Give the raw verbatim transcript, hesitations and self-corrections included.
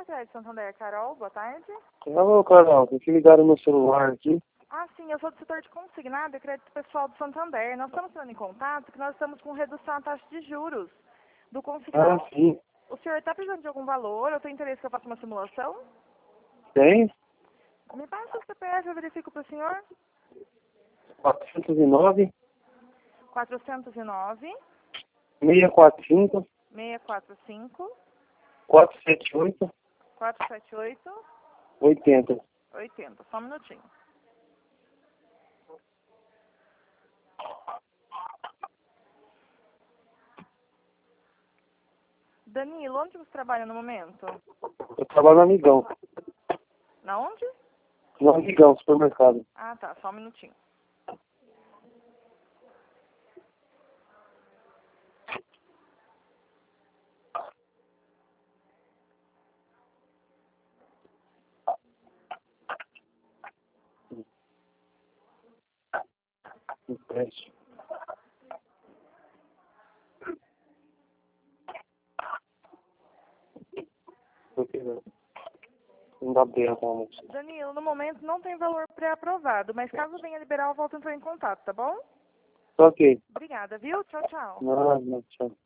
Crédito Santander, Carol, boa tarde. Alô, Carol, tem que ligar no meu celular aqui. Ah, sim, eu sou do setor de consignado e crédito pessoal do Santander. Nós estamos entrando em contato que nós estamos com redução na taxa de juros do consignado. Ah, sim. O senhor está precisando de algum valor? Eu tenho interesse que eu faça uma simulação? Tem? Me passa o C P F, eu verifico para o senhor. quatrocentos e nove, quatrocentos e nove, seiscentos e quarenta e cinco, seiscentos e quarenta e cinco, quatrocentos e setenta e oito, quatrocentos e setenta e oito, oitenta. oitenta. Só um minutinho. Danilo, onde você trabalha no momento? Eu trabalho no Amigão. Na onde? No Amigão, supermercado. Ah, tá. Só um minutinho. Empréstimo. Por que não? Não dá bem com a moça. Danilo, no momento não tem valor pré-aprovado, mas caso venha liberar, eu volto a entrar em contato, tá bom? Ok. Obrigada, viu? Tchau, tchau. Não, não, tchau.